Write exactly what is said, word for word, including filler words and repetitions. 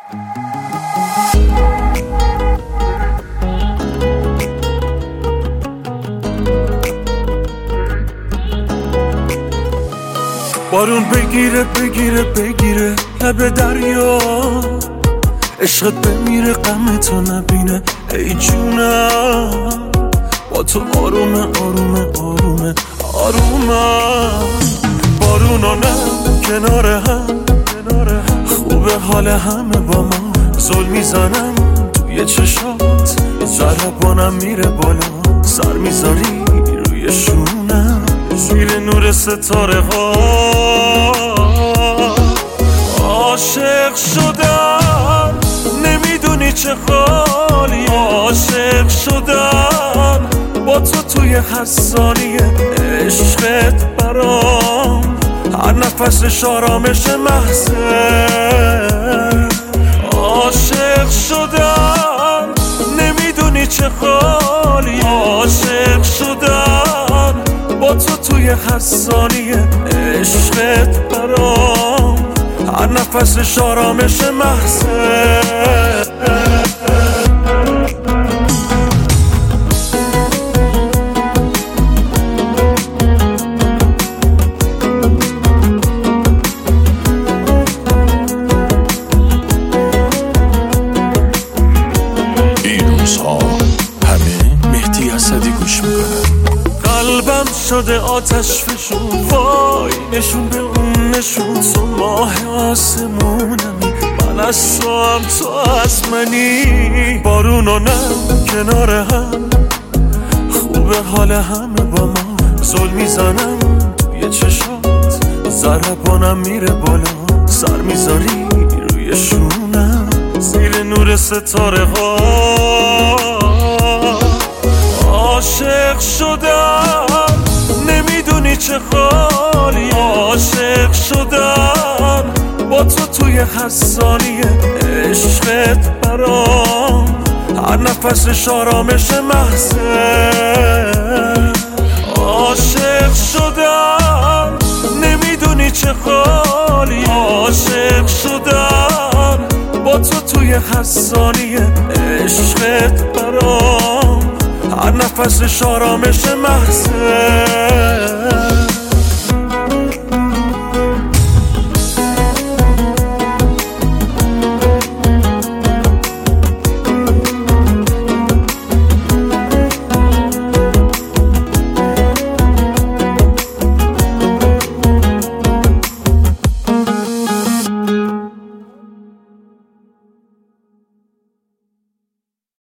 بارون بگیره بگیره بگیره لب دریا، عشقت بمیره غمتو نبینه ای جونم، با تو آرومه آرومه آرومه آرومه. بارونو نه کنار هم خوبه حال همه با ما، زل میزنم توی چشات ضربانم میره بالا، سر میذاری روی شونم زیر نور ستاره ها. عاشق شدم نمیدونی چه حالی، عاشق شدم با تو توی هر ثانیه، عشقت برام هر نفسش آرامش محضه. عاشق شدم نمیدونی چه حالی، عاشق شدم با تو توی هر ثانیه، عشقت برام هر نفسش آرامش محضه. قلبم شده آتش فشون، وای نشون به اون نشون. تو ماه آسمونمی، من از تو هم تو از منی. بارونو نه کنار هم خوبه حال همه با ما، زل میزنم توی چشات ضربانم میره بالا، سر میذاری روی شونم زیر نور ستاره ها. عاشق شدم نمیدونی چه حالی، عاشق شدم با تو توی هر ثانیه، عشقت برام هر نفسش آرامش محضه. عاشق شدم نمیدونی چه حالی، عاشق شدم با تو توی هر ثانیه، عشقت برام هر نفسش آرامش محضه.